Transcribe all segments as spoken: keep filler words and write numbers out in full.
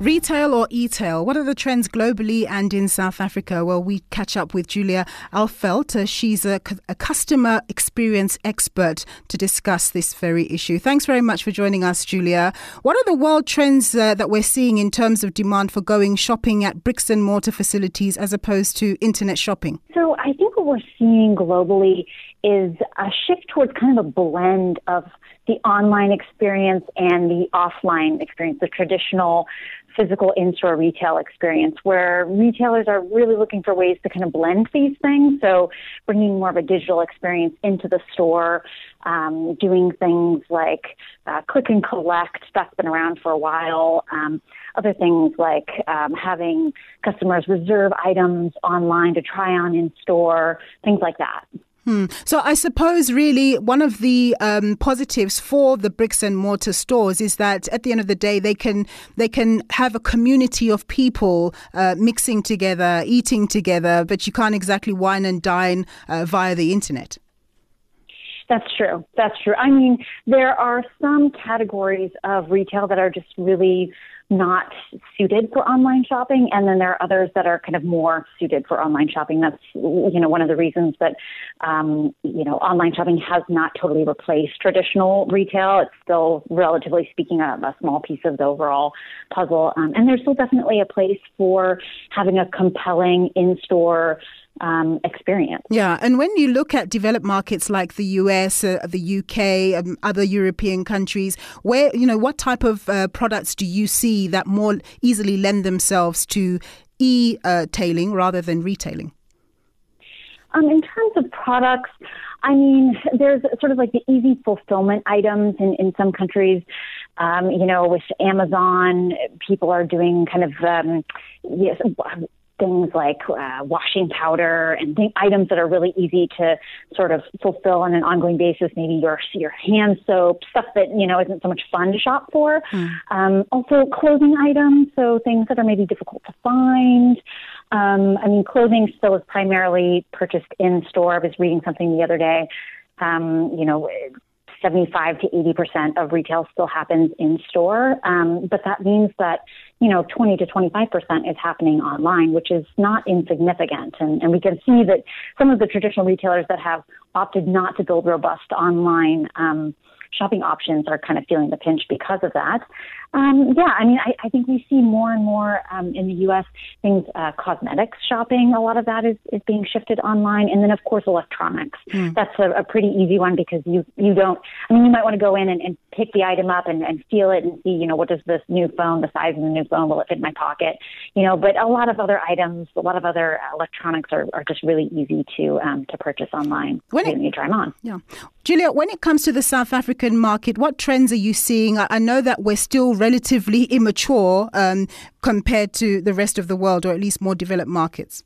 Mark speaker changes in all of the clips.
Speaker 1: Retail or e-tail? What are the trends globally and in South Africa? Well, we catch up with Julia Alfelt. Uh, she's a, a customer experience expert to discuss this very issue. Thanks very much for joining us, Julia. What are the world trends uh, that we're seeing in terms of demand for going shopping at bricks and mortar facilities as opposed to internet shopping?
Speaker 2: So I think what we're seeing globally is a shift towards kind of a blend of the online experience and the offline experience, the traditional physical in-store retail experience, where retailers are really looking for ways to kind of blend these things. So bringing more of a digital experience into the store, um, doing things like uh, click and collect, that's been around for a while. Um, other things like um, having customers reserve items online to try on in store, things like that.
Speaker 1: Hmm. So I suppose really one of the um, positives for the bricks and mortar stores is that at the end of the day they can they can have a community of people uh, mixing together, eating together, but you can't exactly wine and dine uh, via the internet.
Speaker 2: That's true. That's true. I mean, there are some categories of retail that are just really not suited for online shopping, and then there are others that are kind of more suited for online shopping. That's, you know, one of the reasons that, um, you know, online shopping has not totally replaced traditional retail. It's still, relatively speaking, a, a small piece of the overall puzzle. Um, and there's still definitely a place for having a compelling in-store Um, experience.
Speaker 1: Yeah, and when you look at developed markets like the U S, uh, the U K, um, other European countries, where, you know, what type of uh, products do you see that more easily lend themselves to e-tailing rather than retailing?
Speaker 2: Um, in terms of products, I mean, there's sort of like the easy fulfillment items in, in some countries. Um, you know, with Amazon, people are doing kind of, um, yes, things like uh, washing powder and th- items that are really easy to sort of fulfill on an ongoing basis. Maybe your your hand soap, stuff that, you know, isn't so much fun to shop for. Mm. Um, also clothing items, so things that are maybe difficult to find. Um, I mean, clothing still is primarily purchased in store. I was reading something the other day, um, you know, seventy-five to eighty percent of retail still happens in store. Um, but that means that, you know, twenty to twenty-five percent is happening online, which is not insignificant. And, and we can see that some of the traditional retailers that have opted not to build robust online um, shopping options are kind of feeling the pinch because of that. Um, yeah, I mean, I, I think we see more and more um, in the U S things, uh, cosmetics shopping. A lot of that is, is being shifted online. And then, of course, electronics. Mm. That's a, a pretty easy one because you, you don't, I mean, you might want to go in and, and pick the item up and, and feel it and see, you know, what does this new phone, the size of the new phone, will it fit in my pocket? You know, but a lot of other items, a lot of other electronics are, are just really easy to um, to purchase online when it, you try them on.
Speaker 1: Yeah. Julia, when it comes to the South African market, what trends are you seeing? I know that we're still relatively immature um, compared to the rest of the world, or at least more developed markets.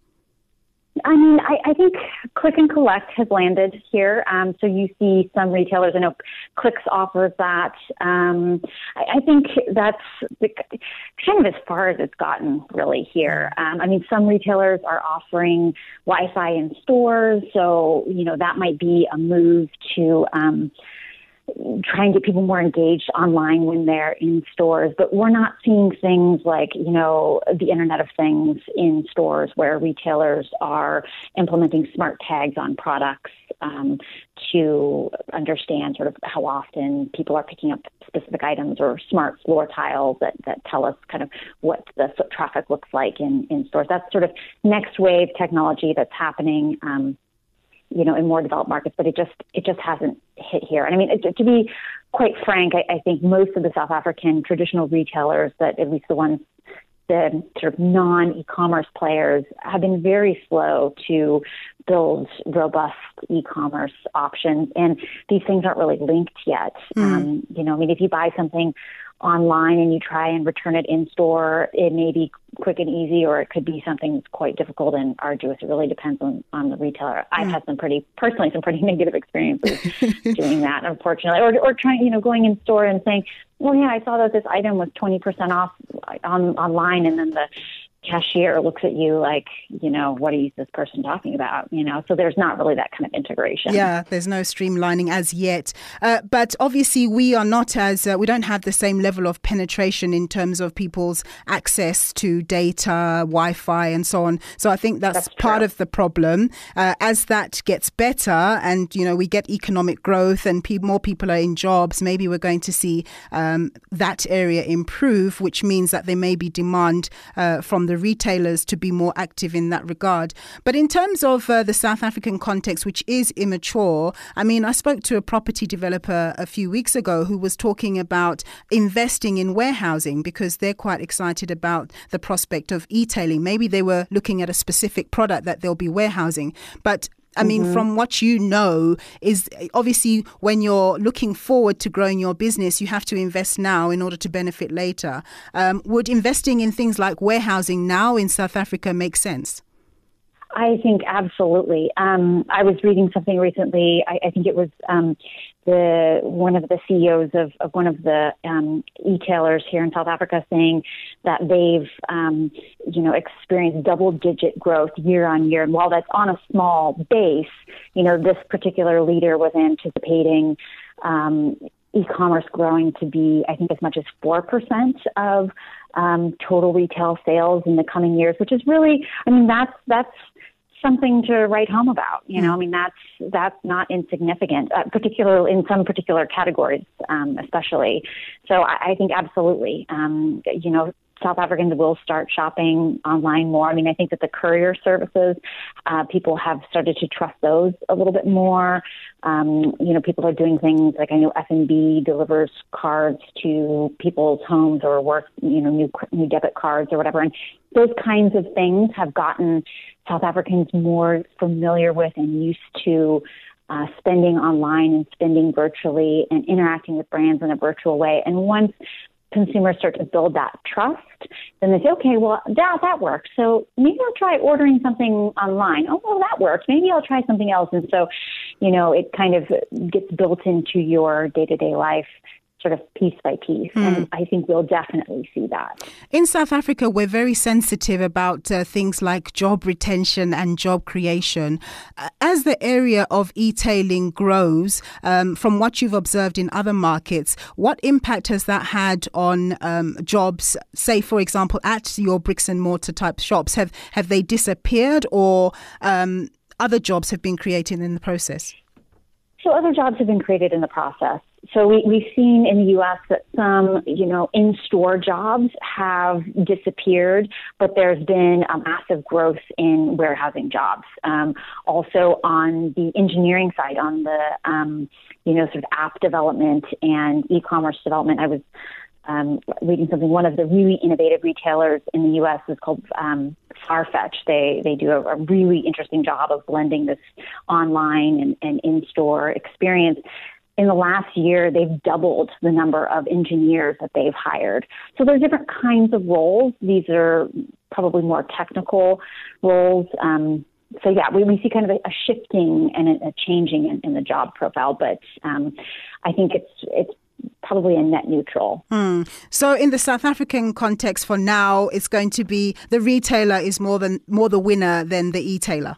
Speaker 2: I mean, I, I think click and collect has landed here. Um, so you see some retailers, I know Clicks offers that. Um, I, I think that's the, kind of as far as it's gotten really here. Um, I mean, some retailers are offering Wi-Fi in stores. So, you know, that might be a move to um, try and get people more engaged online when they're in stores. But we're not seeing things like, you know, the Internet of Things in stores where retailers are implementing smart tags on products um, to understand sort of how often people are picking up specific items, or smart floor tiles that, that tell us kind of what the foot traffic looks like in, in stores. That's sort of next wave technology that's happening um, you know, in more developed markets, but it just it just hasn't hit here. And I mean, it, to be quite frank, I, I think most of the South African traditional retailers, that at least the ones, the sort of non-e-commerce players, have been very slow to build robust e-commerce options. And these things aren't really linked yet. Mm. Um, you know, I mean, if you buy something online and you try and return it in store, it may be quick and easy, or it could be something that's quite difficult and arduous. It really depends on, on the retailer. Mm. I've had some pretty, personally, some pretty negative experiences doing that, unfortunately, or, or trying, you know, going in store and saying, well, yeah, I saw that this item was twenty percent off on online, and then the cashier looks at you like, you know, what is this person talking about? You know, so there's not really that kind of integration.
Speaker 1: Yeah, there's no streamlining as yet. Uh, but obviously we are not as, uh, we don't have the same level of penetration in terms of people's access to data, Wi-Fi and so on. So I think that's, that's part of the problem. Uh, as that gets better and, you know, we get economic growth and pe- more people are in jobs, maybe we're going to see um, that area improve, which means that there may be demand uh, from the retailers to be more active in that regard. But in terms of uh, the South African context, which is immature, I mean, I spoke to a property developer a few weeks ago who was talking about investing in warehousing because they're quite excited about the prospect of e-tailing. Maybe they were looking at a specific product that they'll be warehousing. But I mean, mm-hmm. from what you know, is obviously when you're looking forward to growing your business, you have to invest now in order to benefit later. Um, would investing in things like warehousing now in South Africa make sense?
Speaker 2: I think absolutely. Um, I was reading something recently. I, I think it was um, the one of the C E Os of, of one of the um, e-tailers here in South Africa saying that they've, um, you know, experienced double-digit growth year on year. And while that's on a small base, you know, this particular leader was anticipating um, e-commerce growing to be, I think, as much as four percent of um, total retail sales in the coming years, which is really, I mean, that's that's. something to write home about. You know, I mean, that's that's not insignificant, uh, particularly in some particular categories, um, especially. So I, I think absolutely, um, you know, South Africans will start shopping online more. I mean, I think that the courier services, uh, people have started to trust those a little bit more. Um, you know, people are doing things like I know F N B delivers cards to people's homes or work, you know, new new debit cards or whatever. And those kinds of things have gotten South Africans more familiar with and used to uh, spending online and spending virtually and interacting with brands in a virtual way. And once consumers start to build that trust, then they say, okay, well, that, that works. So maybe I'll try ordering something online. Oh, well, that works. Maybe I'll try something else. And so, you know, it kind of gets built into your day-to-day life sort of piece by piece. Mm. And I think we'll definitely see that.
Speaker 1: In South Africa, we're very sensitive about uh, things like job retention and job creation. Uh, as the area of e-tailing grows, um, from what you've observed in other markets, what impact has that had on um, jobs, say, for example, at your bricks and mortar type shops? Have, have they disappeared or um, other jobs have been created in the process?
Speaker 2: So other jobs have been created in the process. So we, we've seen in the U S that some, you know, in-store jobs have disappeared, but there's been a massive growth in warehousing jobs. Um, also on the engineering side, on the, um, you know, sort of app development and e-commerce development, I was um, reading something. One of the really innovative retailers in the U S is called um, Farfetch. They they do a, a really interesting job of blending this online and, and in-store experience. In the last year, they've doubled the number of engineers that they've hired. So there are different kinds of roles. These are probably more technical roles. Um, so yeah, we, we see kind of a, a shifting and a, a changing in, in the job profile, but um, I think it's it's probably a net neutral.
Speaker 1: Mm. So in the South African context for now, it's going to be the retailer is more than more the winner than the e-tailer.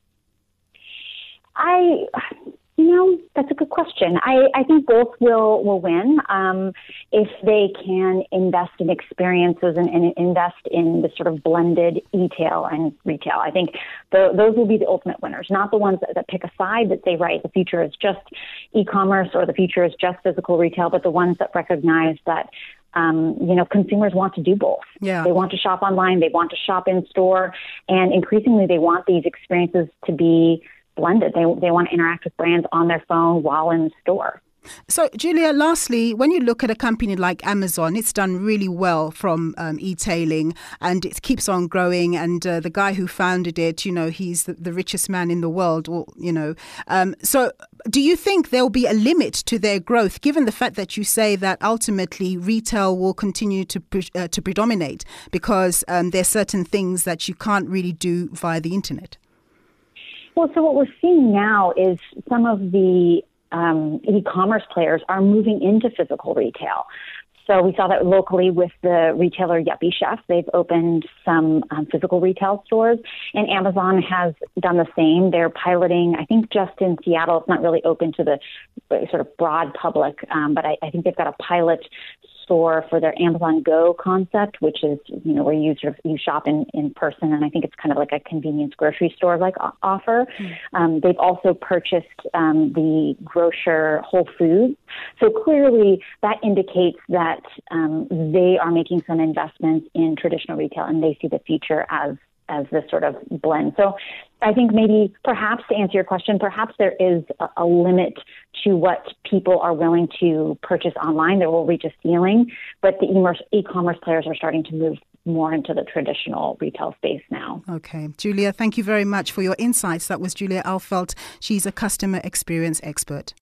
Speaker 2: I... You know, that's a good question. I, I think both will, will win um, if they can invest in experiences and, and invest in the sort of blended e-tail and retail. I think the, those will be the ultimate winners, not the ones that, that pick a side that say, right, the future is just e-commerce or the future is just physical retail, but the ones that recognize that Um, you know, consumers want to do both.
Speaker 1: Yeah.
Speaker 2: They want to shop online, they want to shop in store, and increasingly they want these experiences to be blended. They they want to interact with brands on their phone while in the store.
Speaker 1: So, Julia, lastly, when you look at a company like Amazon, it's done really well from um, e-tailing and it keeps on growing. And uh, the guy who founded it, you know, he's the, the richest man in the world, or, you know. Um, so do you think there'll be a limit to their growth, given the fact that you say that ultimately retail will continue to pre- uh, to predominate because um, there's certain things that you can't really do via the internet?
Speaker 2: Well, so what we're seeing now is some of the um, e-commerce players are moving into physical retail. So we saw that locally with the retailer Yuppie Chef. They've opened some um, physical retail stores, and Amazon has done the same. They're piloting, I think, just in Seattle. It's not really open to the sort of broad public, um, but I, I think they've got a pilot store for their Amazon Go concept, which is, you know, where you sort of you shop in, in person, and I think it's kind of like a convenience grocery store like offer. Mm. Um, they've also purchased um, the grocer Whole Foods, so clearly that indicates that um, they are making some investments in traditional retail, and they see the future as as this sort of blend. So I think maybe perhaps to answer your question, perhaps there is a, a limit to what people are willing to purchase online. There will reach a ceiling, but the e-commerce players are starting to move more into the traditional retail space now.
Speaker 1: Okay. Julia, thank you very much for your insights. That was Julia Alfelt. She's a customer experience expert.